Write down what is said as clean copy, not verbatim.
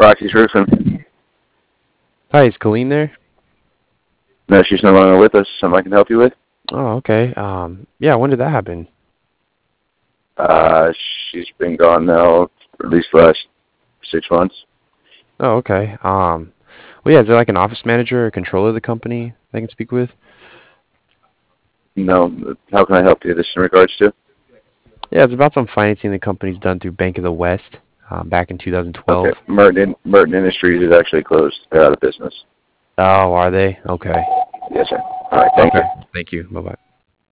Foxy's Roofing. Hi, is Colleen there? No, she's no longer with us. Something I can help you with? Oh, okay. Yeah, when did that happen? Uh, she's been gone now for at least the last 6 months. Oh, okay. Well, yeah, is there like an office manager or controller of the company I can speak with? No, how can I help you? This in regards to? Yeah, it's about some financing the company's done through Bank of the West back in Okay, 2012. Merton Industries is actually closed. They're out of business. Oh, are they? Okay. Yes, sir. All right, thank Okay. you. Thank you. Bye-bye.